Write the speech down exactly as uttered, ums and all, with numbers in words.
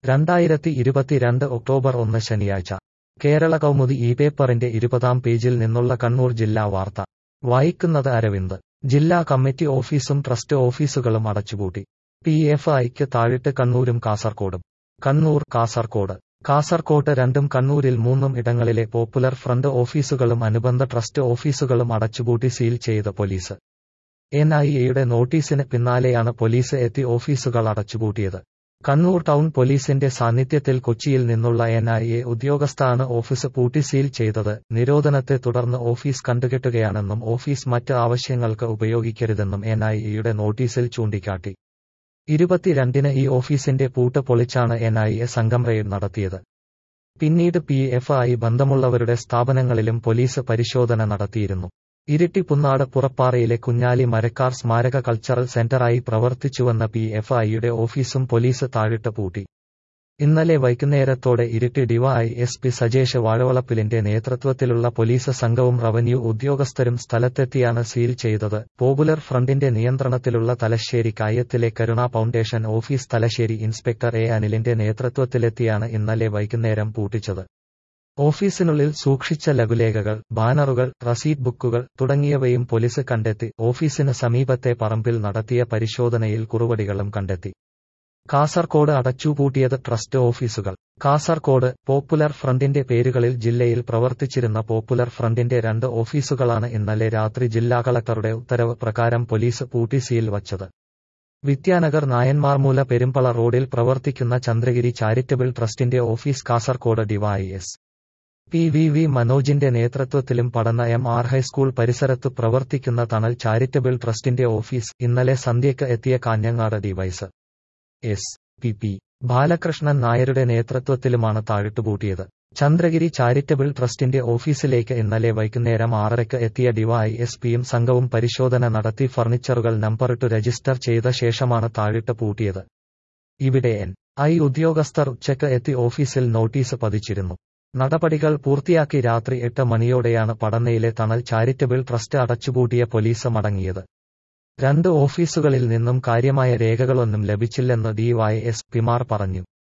രണ്ടായിരത്തി ഇരുപത്തിരണ്ട് ഒക്ടോബർ ഒന്ന് ശനിയാഴ്ച കേരള കൗമുദി ഈ പേപ്പറിന്റെ ഇരുപതാം പേജിൽ നിന്നുള്ള കണ്ണൂർ ജില്ലാ വാർത്ത വായിക്കുന്നത് അരവിന്ദ്. ജില്ലാ കമ്മിറ്റി ഓഫീസും ട്രസ്റ്റ് ഓഫീസുകളും അടച്ചുപൂട്ടി. പി എഫ് ഐക്ക് താഴിട്ട് കണ്ണൂരും കാസർകോടും. കണ്ണൂർ, കാസർകോട്. കാസർകോട്ട് രണ്ടും കണ്ണൂരിൽ മൂന്നും ഇടങ്ങളിലെ പോപ്പുലർ ഫ്രണ്ട് ഓഫീസുകളും അനുബന്ധ ട്രസ്റ്റ് ഓഫീസുകളും അടച്ചുപൂട്ടി സീൽ ചെയ്ത പോലീസ്. എൻ ഐ എയുടെ നോട്ടീസിന് പിന്നാലെയാണ് പോലീസ് എത്തി ഓഫീസുകൾ അടച്ചുപൂട്ടിയത്. കണ്ണൂർ ടൗൺ പോലീസിന്റെ സാന്നിധ്യത്തിൽ കൊച്ചിയിൽ നിന്നുള്ള എൻ ഐ എ ഉദ്യോഗസ്ഥനാണ് ഓഫീസ് പൂട്ടി സീൽ ചെയ്തത്. നിരോധനത്തെ തുടർന്ന് ഓഫീസ് കണ്ടുകെട്ടുകയാണെന്നും ഓഫീസ് മറ്റ് ആവശ്യങ്ങൾക്ക് ഉപയോഗിക്കരുതെന്നും എൻ ഐ എയുടെ നോട്ടീസിൽ ചൂണ്ടിക്കാട്ടി. ഇരുപത്തിരണ്ടിന് ഈ ഓഫീസിന്റെ പൂട്ട് പൊളിച്ചാണ് എൻ ഐ എ സംഘം റെയ്ഡ് നടത്തിയത്. പിന്നീട് പി എഫ് ഐ ബന്ധമുള്ളവരുടെ സ്ഥാപനങ്ങളിലും പോലീസ് പരിശോധന നടത്തിയിരുന്നു. ഇരിട്ടി പുന്നാട് പുറപ്പാറയിലെ കുഞ്ഞാലി മരക്കാർ സ്മാരക കൾച്ചറൽ സെന്ററായി പ്രവർത്തിച്ചുവന്ന പി എഫ് ഐയുടെ ഓഫീസും പോലീസ് താഴിട്ട് പൂട്ടി. ഇന്നലെ വൈകുന്നേരത്തോടെ Iritty D Y S P Sajesh വാഴവളപ്പിലിന്റെ നേതൃത്വത്തിലുള്ള പോലീസ് സംഘവും റവന്യൂ ഉദ്യോഗസ്ഥരും സ്ഥലത്തെത്തിയാണ് സീൽ ചെയ്തത്. പോപ്പുലർ ഫ്രണ്ടിന്റെ നിയന്ത്രണത്തിലുള്ള തലശ്ശേരി കായത്തിലെ Karuna foundation office Thalassery inspector A അനിലിന്റെ നേതൃത്വത്തിലെത്തിയാണ് ഇന്നലെ വൈകുന്നേരം പൂട്ടിച്ചത്. ഓഫീസിനുള്ളിൽ സൂക്ഷിച്ച ലഘുലേഖകൾ, ബാനറുകൾ, റസീറ്റ് ബുക്കുകൾ തുടങ്ങിയവയും പോലീസ് കണ്ടെത്തി. ഓഫീസിന് സമീപത്തെ പറമ്പിൽ നടത്തിയ പരിശോധനയിൽ കുറുവടികളും കണ്ടെത്തി. കാസർകോട് അടച്ചുപൂട്ടിയത് ട്രസ്റ്റ് ഓഫീസുകൾ. കാസർകോട് പോപ്പുലർ ഫ്രണ്ടിന്റെ പേരുകളിൽ ജില്ലയിൽ പ്രവർത്തിച്ചിരുന്ന പോപ്പുലർ ഫ്രണ്ടിന്റെ രണ്ട് ഓഫീസുകളാണ് ഇന്നലെ രാത്രി ജില്ലാ കളക്ടറുടെ ഉത്തരവ് പ്രകാരം പോലീസ് പൂട്ടി സീൽ വച്ചത്. വിദ്യാനഗർ നായന്മാർമൂല പെരുമ്പള റോഡിൽ പ്രവർത്തിക്കുന്ന ചന്ദ്രഗിരി ചാരിറ്റബിൾ ട്രസ്റ്റിന്റെ office Kasaragod D Y S P V V മനോജിന്റെ നേതൃത്വത്തിലും പടന്ന എം ആർ ഹൈസ്കൂൾ പരിസരത്ത് പ്രവർത്തിക്കുന്ന തണൽ ചാരിറ്റബിൾ ട്രസ്റ്റിന്റെ ഓഫീസ് ഇന്നലെ സന്ധ്യയ്ക്ക് എത്തിയ Kanhangad D Y S P P Balakrishnan നായരുടെ നേതൃത്വത്തിലുമാണ് താഴിട്ടുപൂട്ടിയത്. ചന്ദ്രഗിരി ചാരിറ്റബിൾ ട്രസ്റ്റിന്റെ ഓഫീസിലേക്ക് ഇന്നലെ വൈകുന്നേരം ആറരയ്ക്ക് എത്തിയ ഡിവൈ എസ് പിയും സംഘവും പരിശോധന നടത്തി ഫർണിച്ചറുകൾ നമ്പറിട്ടു രജിസ്റ്റർ ചെയ്ത ശേഷമാണ് താഴിട്ട് പൂട്ടിയത്. ഇവിടെ എൻ ഐ ഉദ്യോഗസ്ഥർ ഉച്ചയ്ക്ക് എത്തി ഓഫീസിൽ നോട്ടീസ് പതിച്ചിരുന്നു. നടപടികൾ പൂർത്തിയാക്കി രാത്രി എട്ട് മണിയോടെയാണ് പടന്നയിലെ തണൽ ചാരിറ്റബിൾ ട്രസ്റ്റ് അടച്ചുപൂട്ടിയ പോലീസ് മടങ്ങിയത്. രണ്ട് ഓഫീസുകളിൽ നിന്നും കാര്യമായ രേഖകളൊന്നും ലഭിച്ചില്ലെന്ന് ഡിവൈ എസ് പിമാർ പറഞ്ഞു.